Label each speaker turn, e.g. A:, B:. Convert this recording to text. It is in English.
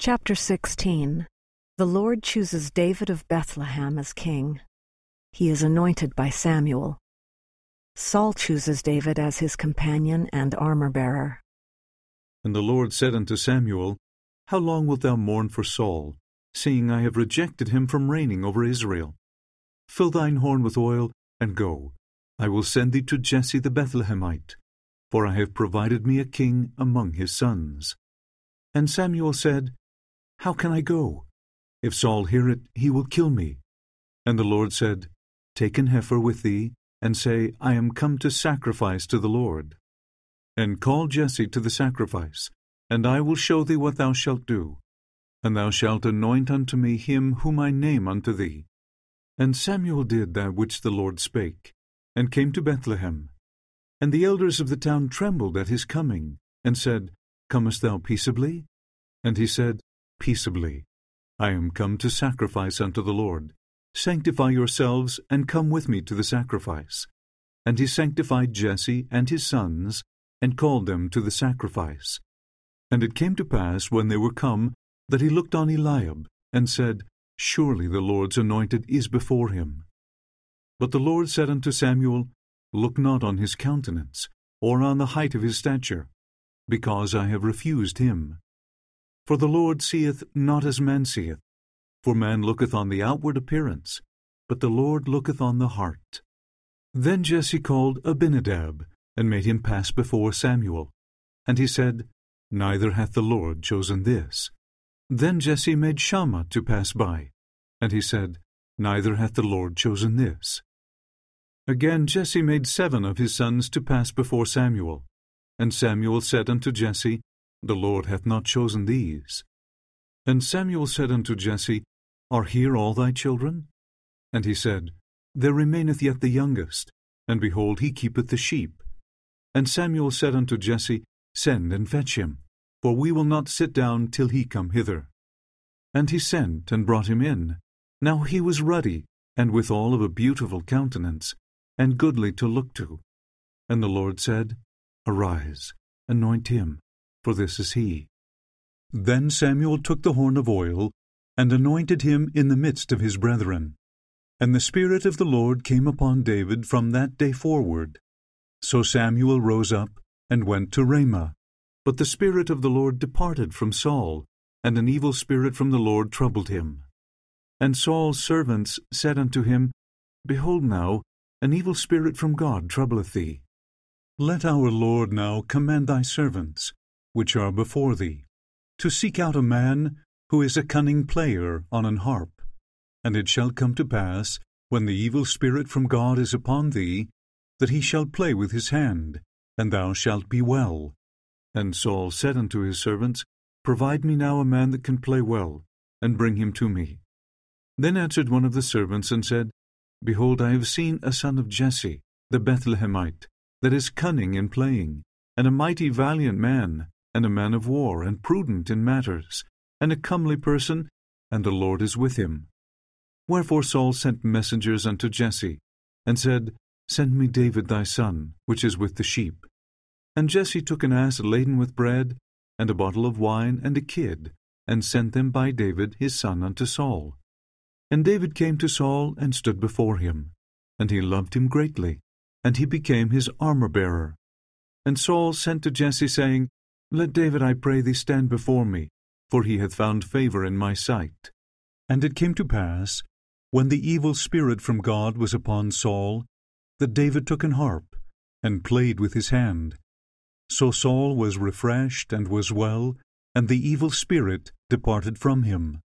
A: Chapter 16. The Lord chooses David of Bethlehem as king. He is anointed by Samuel. Saul chooses David as his companion and armor-bearer.
B: And the Lord said unto Samuel, How long wilt thou mourn for Saul, seeing I have rejected him from reigning over Israel? Fill thine horn with oil, and go. I will send thee to Jesse the Bethlehemite, for I have provided me a king among his sons. And Samuel said, How can I go? If Saul hear it, he will kill me. And the Lord said, Take an heifer with thee, and say, I am come to sacrifice to the Lord. And call Jesse to the sacrifice, and I will show thee what thou shalt do. And thou shalt anoint unto me him whom I name unto thee. And Samuel did that which the Lord spake, and came to Bethlehem. And the elders of the town trembled at his coming, and said, Comest thou peaceably? And he said, Peaceably. I am come to sacrifice unto the Lord. Sanctify yourselves, and come with me to the sacrifice. And he sanctified Jesse and his sons, and called them to the sacrifice. And it came to pass, when they were come, that he looked on Eliab, and said, Surely the Lord's anointed is before him. But the Lord said unto Samuel, Look not on his countenance, or on the height of his stature, because I have refused him. For the Lord seeth not as man seeth, for man looketh on the outward appearance, but the Lord looketh on the heart. Then Jesse called Abinadab, and made him pass before Samuel. And he said, Neither hath the Lord chosen this. Then Jesse made Shammah to pass by, and he said, Neither hath the Lord chosen this. Again Jesse made 7 of his sons to pass before Samuel. And Samuel said unto Jesse, The Lord hath not chosen these. And Samuel said unto Jesse, Are here all thy children? And he said, There remaineth yet the youngest, and behold, he keepeth the sheep. And Samuel said unto Jesse, Send and fetch him, for we will not sit down till he come hither. And he sent and brought him in. Now he was ruddy, and withal of a beautiful countenance, and goodly to look to. And the Lord said, Arise, anoint him, for this is he. Then Samuel took the horn of oil, and anointed him in the midst of his brethren. And the Spirit of the Lord came upon David from that day forward. So Samuel rose up, and went to Ramah. But the Spirit of the Lord departed from Saul, and an evil spirit from the Lord troubled him. And Saul's servants said unto him, Behold now, an evil spirit from God troubleth thee. Let our Lord now command thy servants, which are before thee, to seek out a man who is a cunning player on an harp. And it shall come to pass, when the evil spirit from God is upon thee, that he shall play with his hand, and thou shalt be well. And Saul said unto his servants, Provide me now a man that can play well, and bring him to me. Then answered one of the servants, and said, Behold, I have seen a son of Jesse, the Bethlehemite, that is cunning in playing, and a mighty valiant man, and a man of war, and prudent in matters, and a comely person, and the Lord is with him. Wherefore Saul sent messengers unto Jesse, and said, Send me David thy son, which is with the sheep. And Jesse took an ass laden with bread, and a bottle of wine, and a kid, and sent them by David his son unto Saul. And David came to Saul, and stood before him. And he loved him greatly, and he became his armor-bearer. And Saul sent to Jesse, saying, Let David, I pray thee, stand before me, for he hath found favor in my sight. And it came to pass, when the evil spirit from God was upon Saul, that David took an harp, and played with his hand. So Saul was refreshed, and was well, and the evil spirit departed from him.